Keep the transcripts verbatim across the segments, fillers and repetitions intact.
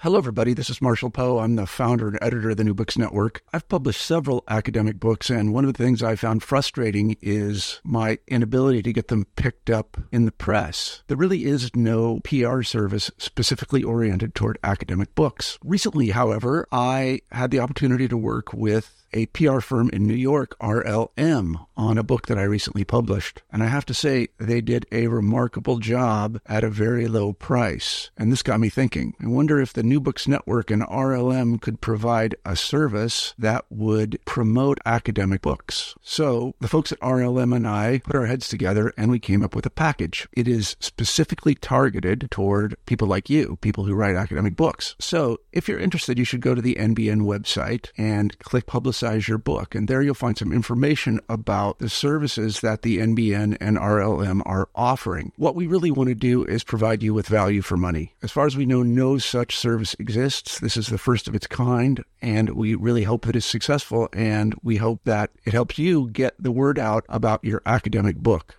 Hello, everybody. This is Marshall Poe. I'm the founder and editor of the New Books Network. I've published several academic books, and one of the things I found frustrating is my inability to get them picked up in the press. There really is no P R service specifically oriented toward academic books. Recently, however, I had the opportunity to work with a P R firm in New York, R L M, on a book that I recently published. And I have to say, they did a remarkable job at a very low price. And this got me thinking. I wonder if the New Books Network and R L M could provide a service that would promote academic books. So the folks at R L M and I put our heads together and we came up with a package. It is specifically targeted toward people like you, people who write academic books. So if you're interested, you should go to the N B N website and click Publicize your book. And there you'll find some information about the services that the N B N and R L M are offering. What we really want to do is provide you with value for money. As far as we know, no such service exists. This is the first of its kind, and we really hope that it's successful, and we hope that it helps you get the word out about your academic book.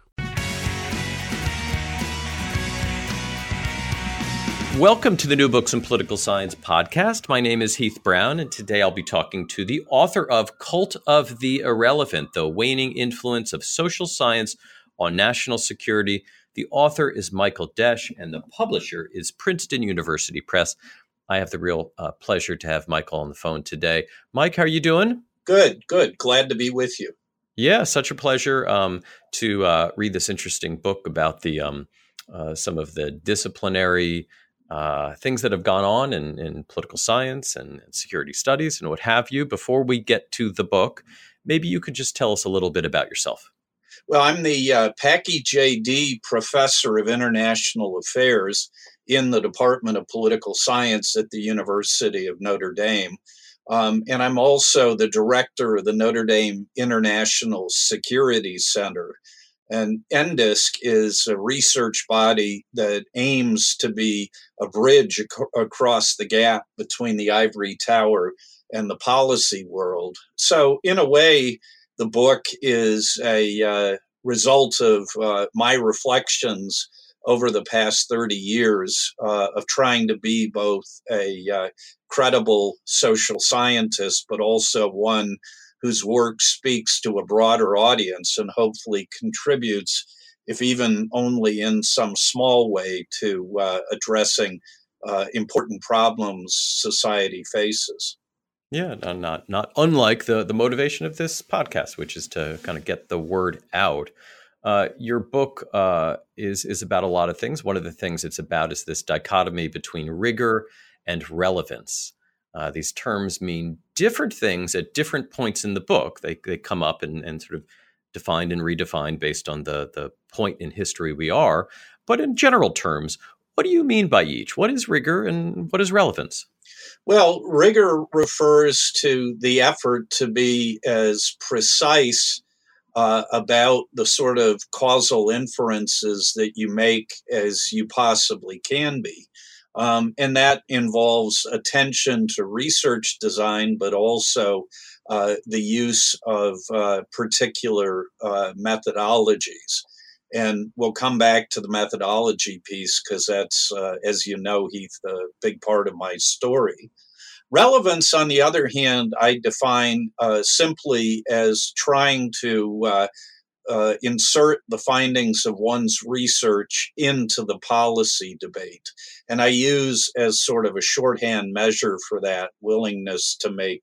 Welcome to the New Books in Political Science podcast. My name is Heath Brown, and today I'll be talking to the author of Cult of the Irrelevant, The Waning Influence of Social Science on National Security. The author is Michael Desch, and the publisher is Princeton University Press. I have the real uh, pleasure to have Michael on the phone today. Mike, how are you doing? Good, good. Glad to be with you. Yeah, such a pleasure um, to uh, read this interesting book about the um, uh, some of the disciplinary Uh, things that have gone on in, in political science and, and security studies and what have you. Before we get to the book, maybe you could just tell us a little bit about yourself. Well, I'm the uh, Packey J D Professor of International Affairs in the Department of Political Science at the University of Notre Dame. Um, and I'm also the director of the Notre Dame International Security Center. And N D I S C is a research body that aims to be a bridge ac- across the gap between the ivory tower and the policy world. So in a way, the book is a uh, result of uh, my reflections over the past thirty years uh, of trying to be both a uh, credible social scientist, but also one whose work speaks to a broader audience and hopefully contributes, if even only in some small way, to uh, addressing uh, important problems society faces. Yeah, no, not not unlike the the motivation of this podcast, which is to kind of get the word out. Uh, your book uh, is is about a lot of things. One of the things it's about is this dichotomy between rigor and relevance. Uh, these terms mean different things at different points in the book. They they come up and, and sort of defined and redefined based on the, the point in history we are. But in general terms, what do you mean by each? What is rigor and what is relevance? Well, rigor refers to the effort to be as precise uh, about the sort of causal inferences that you make as you possibly can be. Um, and that involves attention to research design, but also uh, the use of uh, particular uh, methodologies. And we'll come back to the methodology piece because that's, uh, as you know, Heath, a big part of my story. Relevance, on the other hand, I define uh, simply as trying to uh, Uh, insert the findings of one's research into the policy debate. And I use as sort of a shorthand measure for that willingness to make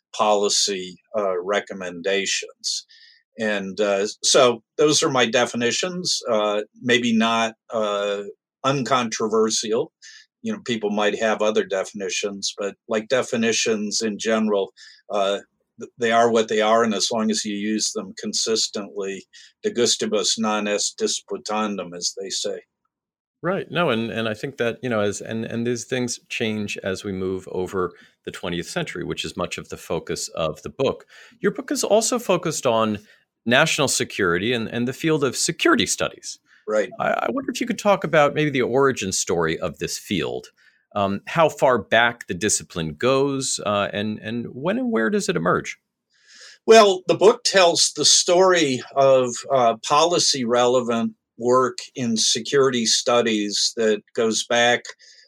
policy uh, recommendations. And uh, so those are my definitions, uh, maybe not uh, uncontroversial. You know, people might have other definitions, but like definitions in general, uh, they are what they are, and as long as you use them consistently, de gustibus non est disputandum, as they say. Right. No, and, and I think that, you know, as and, and these things change as we move over the twentieth century, which is much of the focus of the book. Your book is also focused on national security and, and the field of security studies. Right. I, I wonder if you could talk about maybe the origin story of this field. Um, how far back the discipline goes, uh, and and when and where does it emerge? Well, the book tells the story of uh, policy relevant work in security studies that goes back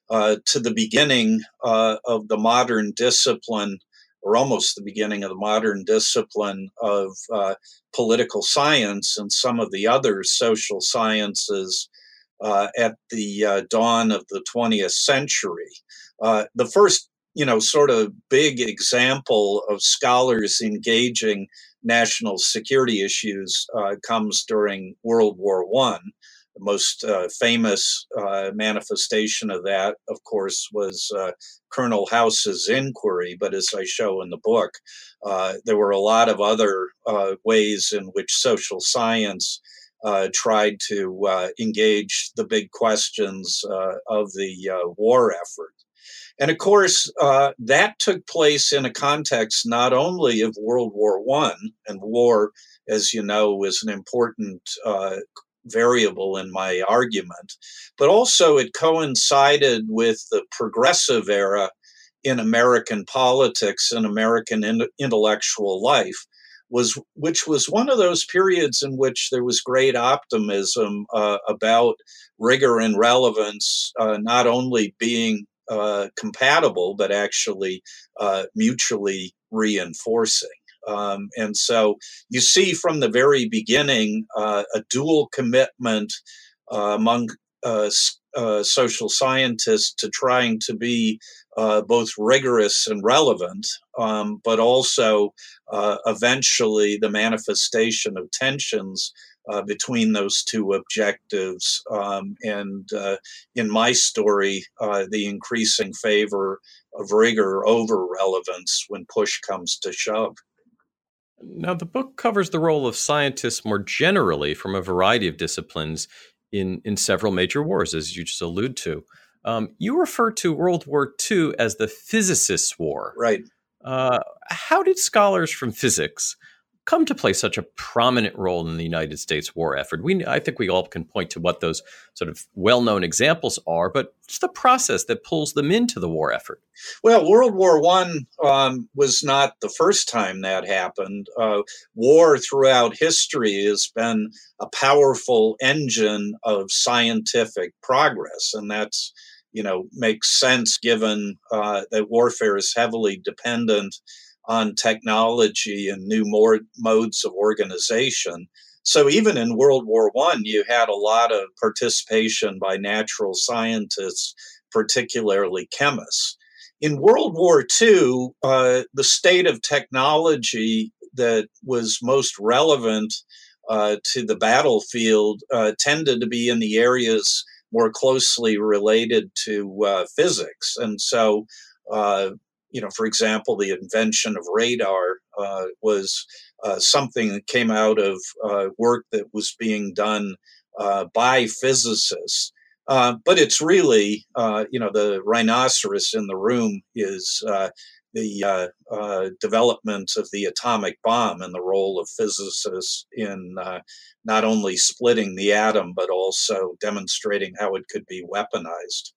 uh, to the beginning uh, of the modern discipline, or almost the beginning of the modern discipline of uh, political science and some of the other social sciences uh, at the uh, dawn of the twentieth century. Uh, the first, you know, sort of big example of scholars engaging national security issues uh, comes during World War One. The most uh, famous uh, manifestation of that, of course, was uh, Colonel House's inquiry. But as I show in the book, uh, there were a lot of other uh, ways in which social science uh, tried to uh, engage the big questions uh, of the uh, war effort. And of course, uh, that took place in a context not only of World War One, and war, as you know, is an important uh, variable in my argument, but also it coincided with the progressive era in American politics and American in- intellectual life, was which was one of those periods in which there was great optimism uh, about rigor and relevance, uh, not only being uh, compatible, but actually uh, mutually reinforcing. Um, and so you see from the very beginning uh, a dual commitment uh, among uh, uh, social scientists to trying to be uh, both rigorous and relevant, um, but also uh, eventually the manifestation of tensions uh, between those two objectives. Um, and uh, in my story, uh, the increasing favor of rigor over relevance when push comes to shove. Now, the book covers the role of scientists more generally from a variety of disciplines in, in several major wars, as you just allude to. Um, you refer to World War Two as the physicists' war. Right. Uh, how did scholars from physics come to play such a prominent role in the United States war effort? We, I think we all can point to what those sort of well-known examples are, but what's the process that pulls them into the war effort? Well, World War One um, was not the first time that happened. Uh, war throughout history has been a powerful engine of scientific progress, and that's, you know, makes sense given uh, that warfare is heavily dependent on technology and new more modes of organization. So even in World War One, you had a lot of participation by natural scientists, particularly chemists. In World War Two, uh, the state of technology that was most relevant uh, to the battlefield uh, tended to be in the areas more closely related to uh, physics. And so, uh, you know, for example, the invention of radar uh, was uh, something that came out of uh, work that was being done uh, by physicists. Uh, but it's really, uh, you know, the rhinoceros in the room is uh, the uh, uh, development of the atomic bomb and the role of physicists in uh, not only splitting the atom, but also demonstrating how it could be weaponized.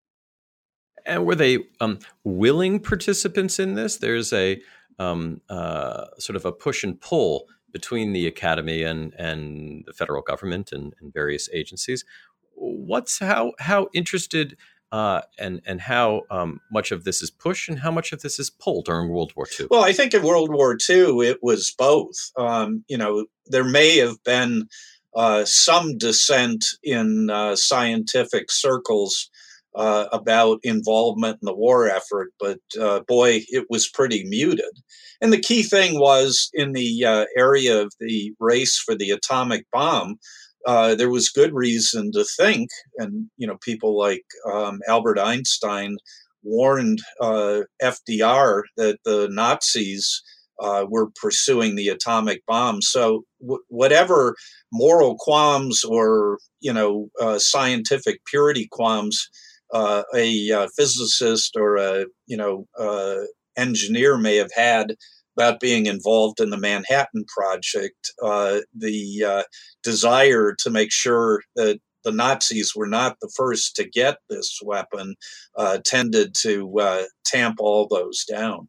And were they um, willing participants in this? There's a um, uh, sort of a push and pull between the academy and, and the federal government and, and various agencies. What's how how interested uh, and and how um, much of this is push and how much of this is pull during World War Two? Well, I think in World War Two it was both. Um, you know, there may have been uh, some dissent in uh, scientific circles uh, about involvement in the war effort, but uh, boy, it was pretty muted. And the key thing was in the uh, area of the race for the atomic bomb. Uh, there was good reason to think, and you know, people like um, Albert Einstein warned uh, F D R that the Nazis uh, were pursuing the atomic bomb. So, w- whatever moral qualms or you know uh, scientific purity qualms uh, a uh, physicist or a you know uh, engineer may have had about being involved in the Manhattan Project, uh, the uh, desire to make sure that the Nazis were not the first to get this weapon uh, tended to uh, tamp all those down.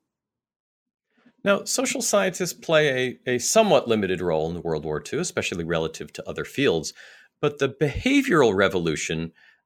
Now, social scientists play a, a somewhat limited role in World War Two, especially relative to other fields. But the behavioral revolution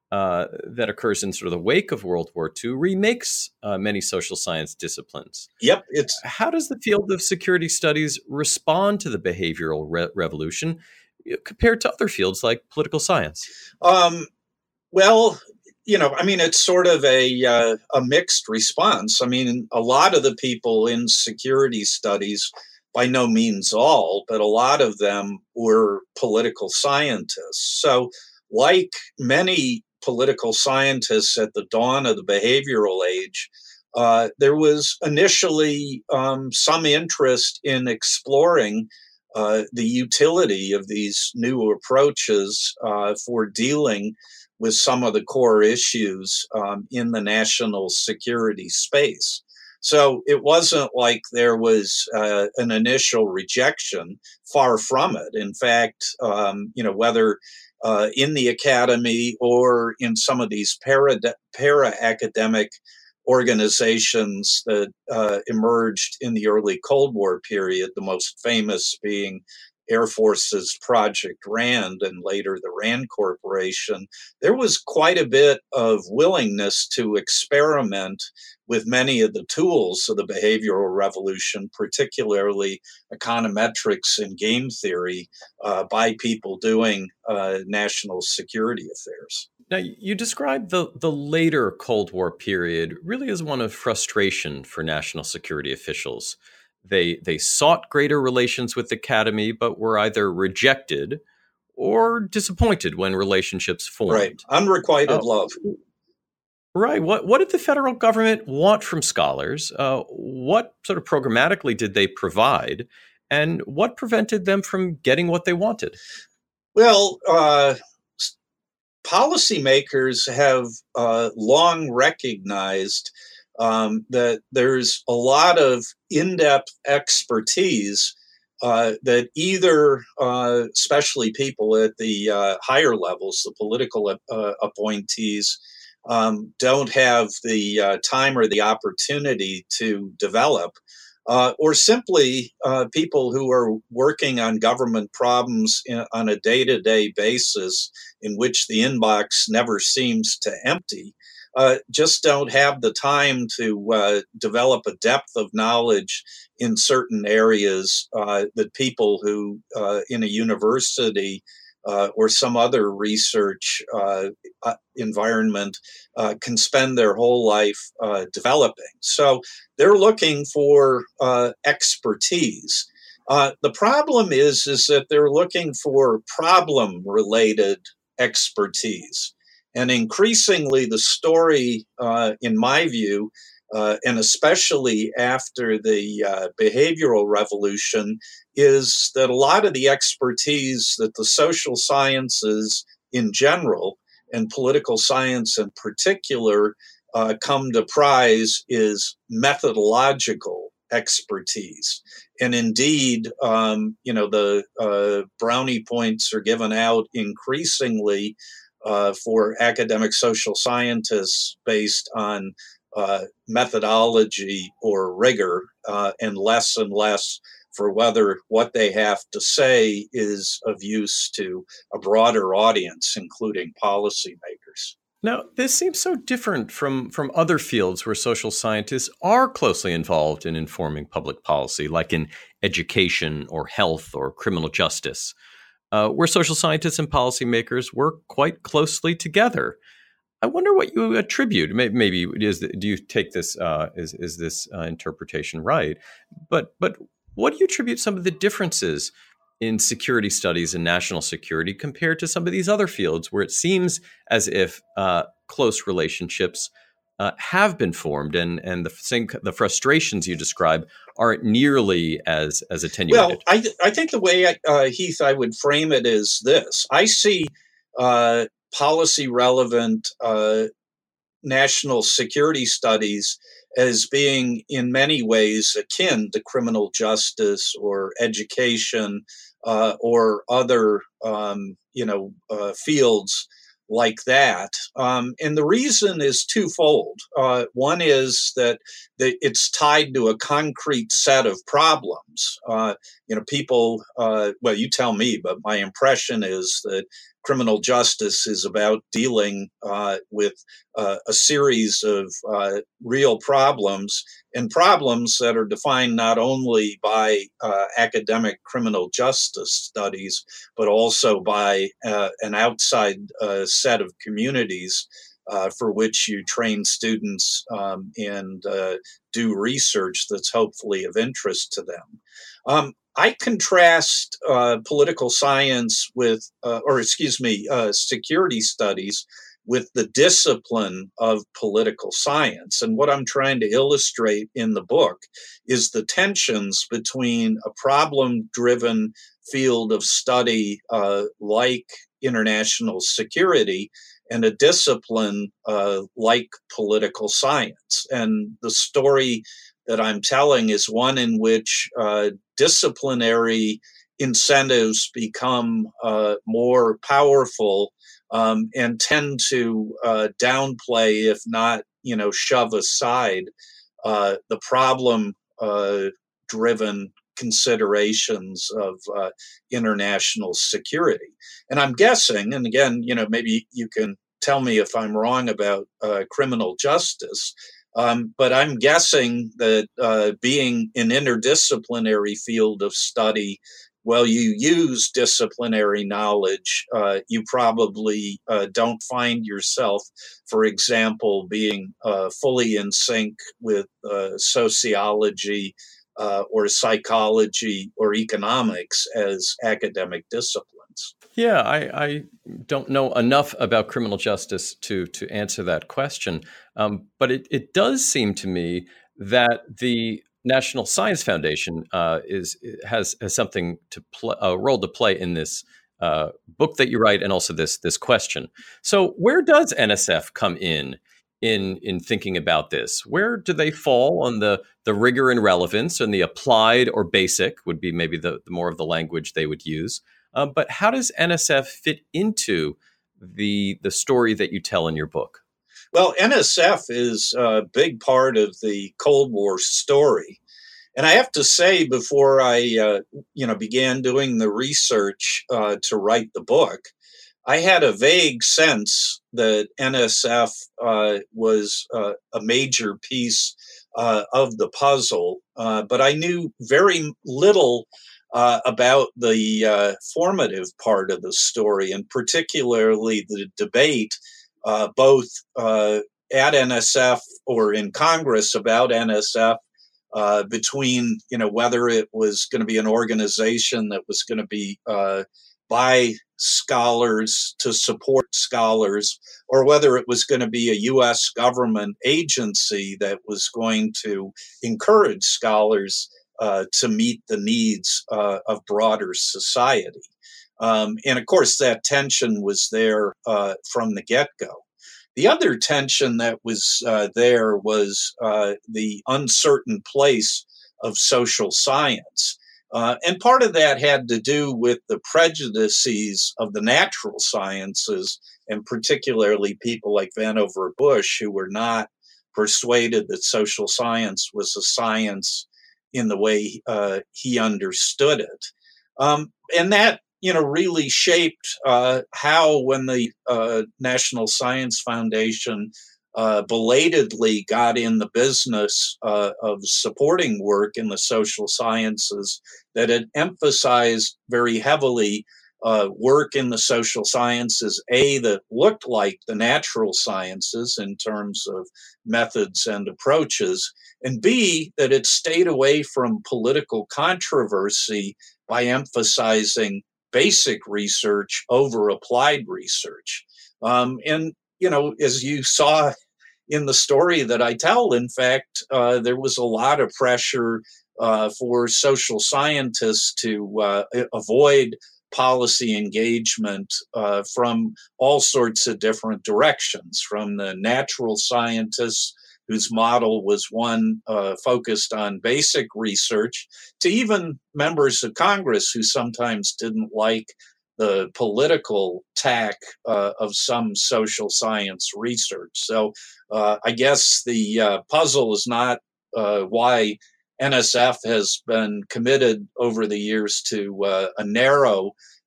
uh, that occurs in sort of the wake of World War Two remakes uh, many social science disciplines. Yep, it's How does the field of security studies respond to the behavioral re- revolution compared to other fields like political science? um, well, you know, I mean, it's sort of a uh, a mixed response. I mean, a lot of the people in security studies, by no means all, but a lot of them were political scientists. So, like many political scientists at the dawn of the behavioral age, uh, there was initially um, some interest in exploring uh, the utility of these new approaches uh, for dealing with some of the core issues um, in the national security space. So it wasn't like there was uh, an initial rejection, far from it. In fact, um, you know, whether uh, in the academy or in some of these para, para-academic organizations that uh, emerged in the early Cold War period, the most famous being Air Force's Project RAND and later the RAND Corporation, there was quite a bit of willingness to experiment with many of the tools of the behavioral revolution, particularly econometrics and game theory, uh, by people doing uh, national security affairs. Now, you described the, the later Cold War period really as one of frustration for national security officials. They they sought greater relations with the academy, but were either rejected or disappointed when relationships formed. Right. Unrequited uh, love. Right. What what did the federal government want from scholars? Uh, what sort of programmatically did they provide? And what prevented them from getting what they wanted? Well, uh, policymakers have uh, long recognized Um, that there's a lot of in-depth expertise uh, that either, uh, especially people at the uh, higher levels, the political uh, appointees, um, don't have the uh, time or the opportunity to develop, uh, or simply uh, people who are working on government problems in, on a day-to-day basis in which the inbox never seems to empty. Uh, just don't have the time to uh, develop a depth of knowledge in certain areas uh, that people who uh, in a university uh, or some other research uh, environment uh, can spend their whole life uh, developing. So they're looking for uh, expertise. Uh, the problem is, is that they're looking for problem-related expertise. And increasingly, the story, uh, in my view, uh, and especially after the uh, behavioral revolution, is that a lot of the expertise that the social sciences in general and political science in particular uh, come to prize is methodological expertise. And indeed, um, you know, the uh, brownie points are given out increasingly Uh, for academic social scientists based on uh, methodology or rigor, uh, and less and less for whether what they have to say is of use to a broader audience, including policymakers. Now, this seems so different from, from other fields where social scientists are closely involved in informing public policy, like in education or health or criminal justice. Uh, where social scientists and policymakers work quite closely together. I wonder what you attribute. Maybe is do you take this uh, is is this uh, interpretation right? But but what do you attribute some of the differences in security studies and national security compared to some of these other fields where it seems as if uh, close relationships uh, have been formed and and the same the frustrations you describe aren't nearly as as attenuated? Well, I, th- I think the way, I, uh, Heath, I would frame it is this. I see uh, policy-relevant uh, national security studies as being in many ways akin to criminal justice or education uh, or other, um, you know, uh, fields like that. Um, and the reason is twofold. Uh, one is that the, it's tied to a concrete set of problems. Uh, you know, people, uh, well, you tell me, but my impression is that criminal justice is about dealing uh, with uh, a series of uh, real problems, and problems that are defined not only by uh, academic criminal justice studies, but also by uh, an outside uh, set of communities uh, for which you train students um, and uh, do research that's hopefully of interest to them. Um, I contrast uh, political science with, uh, or excuse me, uh, security studies with the discipline of political science. And what I'm trying to illustrate in the book is the tensions between a problem-driven field of study uh, like international security and a discipline uh, like political science. And the story that I'm telling is one in which uh, disciplinary incentives become uh, more powerful um, and tend to uh, downplay, if not, you know, shove aside uh, the problem-driven uh, considerations of uh, international security. And I'm guessing, and again, you know, maybe you can tell me if I'm wrong about uh, criminal justice, Um, but I'm guessing that uh, being an interdisciplinary field of study, well, you use disciplinary knowledge. Uh, you probably uh, don't find yourself, for example, being uh, fully in sync with uh, sociology uh, or psychology or economics as academic disciplines. Yeah, I, I don't know enough about criminal justice to to answer that question, um, but it, it does seem to me that the National Science Foundation uh, is has has something to play, a role to play in this uh, book that you write, and also this this question. So, where does N S F come in in in thinking about this? Where do they fall on the the rigor and relevance, and the applied or basic would be maybe the, the more of the language they would use? Um, but how does N S F fit into the the story that you tell in your book? Well, N S F is a big part of the Cold War story. And I have to say, before I uh, you know, began doing the research uh, to write the book, I had a vague sense that N S F uh, was uh, a major piece uh, of the puzzle, uh, but I knew very little Uh, about the uh, formative part of the story, and particularly the debate uh, both uh, at N S F or in Congress about N S F uh, between, you know, whether it was going to be an organization that was going to be uh, by scholars to support scholars, or whether it was going to be a U S government agency that was going to encourage scholars Uh, to meet the needs uh, of broader society. Um, and of course, that tension was there uh, from the get-go. The other tension that was uh, there was uh, the uncertain place of social science. Uh, and part of that had to do with the prejudices of the natural sciences, and particularly people like Vannevar Bush, who were not persuaded that social science was a science in the way uh, he understood it. Um, and that, you know, really shaped uh, how, when the uh, National Science Foundation uh, belatedly got in the business uh, of supporting work in the social sciences, that it emphasized very heavily uh, work in the social sciences, A, that looked like the natural sciences in terms of methods and approaches, and B, that it stayed away from political controversy by emphasizing basic research over applied research. Um, and, you know, as you saw in the story that I tell, in fact, uh, there was a lot of pressure uh, for social scientists to uh, avoid policy engagement uh, from all sorts of different directions, from the natural scientists, whose model was one uh, focused on basic research, to even members of Congress who sometimes didn't like the political tack uh, of some social science research. So uh, I guess the uh, puzzle is not uh, why N S F has been committed over the years to uh, a narrow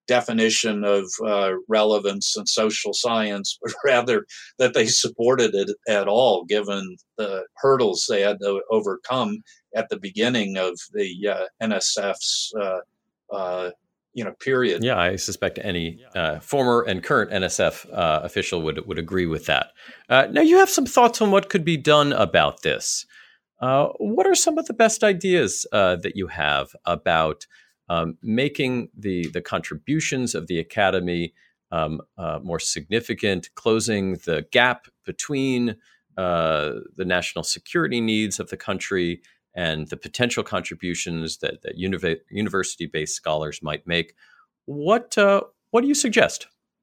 definition of uh, relevance and social science, but rather that they supported it at all, given the hurdles they had to overcome at the beginning of the uh, N S F's uh, uh, you know period. Yeah, I suspect any uh, former and current N S F uh, official would would agree with that. Uh, now, you have some thoughts on what could be done about this. Uh, what are some of the best ideas uh, that you have about um, making the the contributions of the academy um, uh, more significant, closing the gap between uh, the national security needs of the country and the potential contributions that, that univ- university-based scholars might make? What uh, what do you suggest?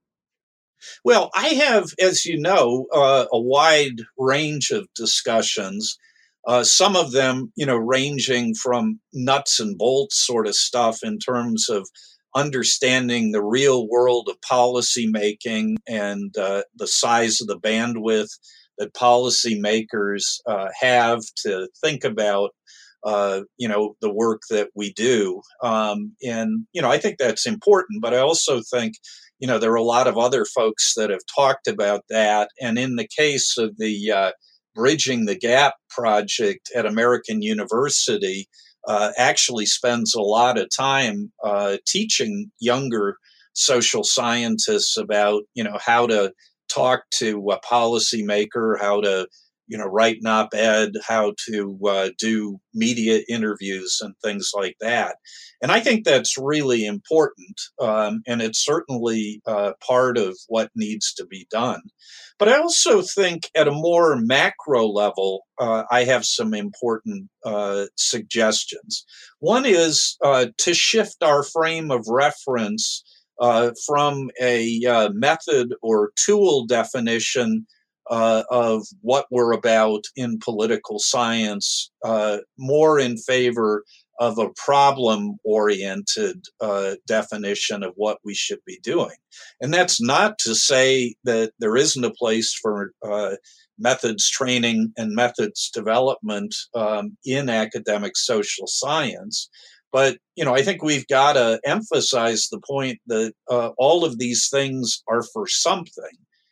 Well, I have, as you know, uh, a wide range of discussions. Uh, some of them, you know, ranging from nuts and bolts sort of stuff in terms of understanding the real world of policymaking and uh, the size of the bandwidth that policymakers uh, have to think about, uh, you know, the work that we do. Um, and, you know, I think that's important, but I also think, you know, there are a lot of other folks that have talked about that. And in the case of the uh, Bridging the Gap project at American University, uh, actually spends a lot of time uh, teaching younger social scientists about, you know, how to talk to a policymaker, how to, you know, write an op-ed, how to uh, do media interviews and things like that. And I think that's really important, um, and it's certainly uh, part of what needs to be done. But I also think at a more macro level, uh, I have some important uh, suggestions. One is uh, to shift our frame of reference uh, from a uh, method or tool definition uh, of what we're about in political science, uh, more in favor of a problem-oriented uh, definition of what we should be doing. And that's not to say that there isn't a place for uh, methods training and methods development um, in academic social science. But, you know, I think we've got to emphasize the point that uh, all of these things are for something.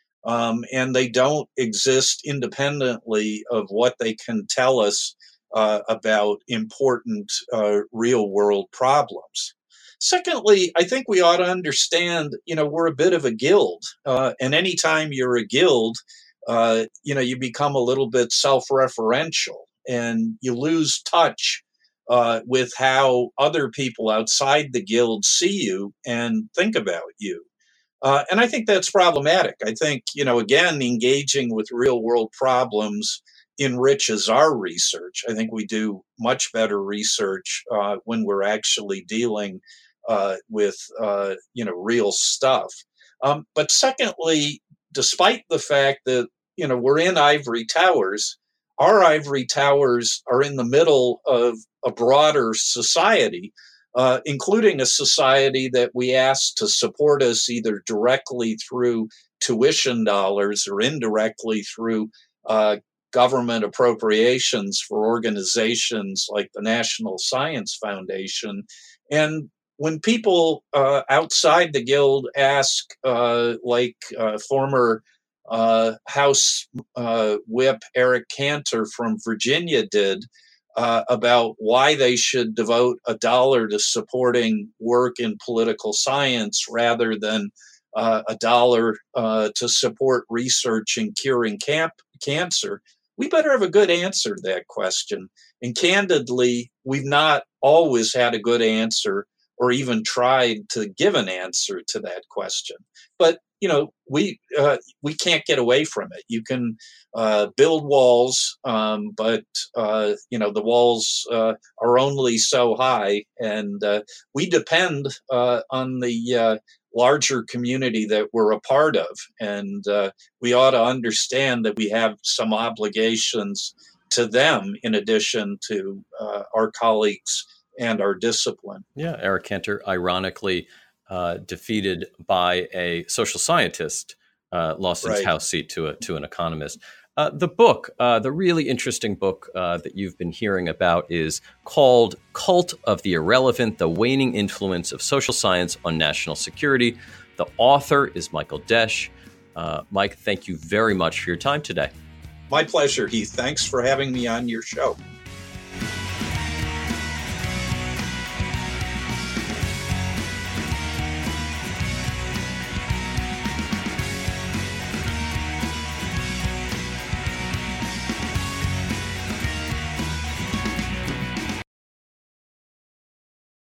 Um, and they don't exist independently of what they can tell us uh, about important uh, real world problems. Secondly, I think we ought to understand, you know, we're a bit of a guild. Uh, and anytime you're a guild, uh, you know, you become a little bit self-referential and you lose touch uh, with how other people outside the guild see you and think about you. Uh, and I think that's problematic. I think, you know, again, engaging with real world problems enriches our research. I think we do much better research uh, when we're actually dealing uh, with, uh, you know, real stuff. Um, but secondly, despite the fact that, you know, we're in ivory towers, our ivory towers are in the middle of a broader society. Uh, including a society that we ask to support us either directly through tuition dollars or indirectly through uh, government appropriations for organizations like the National Science Foundation. And when people uh, outside the Guild ask, uh, like uh, former uh, House uh, Whip Eric Cantor from Virginia did, Uh, about why they should devote a dollar to supporting work in political science rather than uh, a dollar uh, to support research in curing camp- cancer, we better have a good answer to that question. And candidly, we've not always had a good answer or even tried to give an answer to that question. But you know, we uh, we can't get away from it. You can uh, build walls, um, but uh, you know the walls uh, are only so high, and uh, we depend uh, on the uh, larger community that we're a part of, and uh, we ought to understand that we have some obligations to them in addition to uh, our colleagues and our discipline. Yeah, Eric Cantor, ironically, uh, defeated by a social scientist, uh, lost his Right. House seat to a to an economist. Uh, the book, uh, the really interesting book uh, that you've been hearing about is called Cult of the Irrelevant, The Waning Influence of Social Science on National Security. The author is Michael Desch. Uh, Mike, thank you very much for your time today. My pleasure, Heath. Thanks for having me on your show.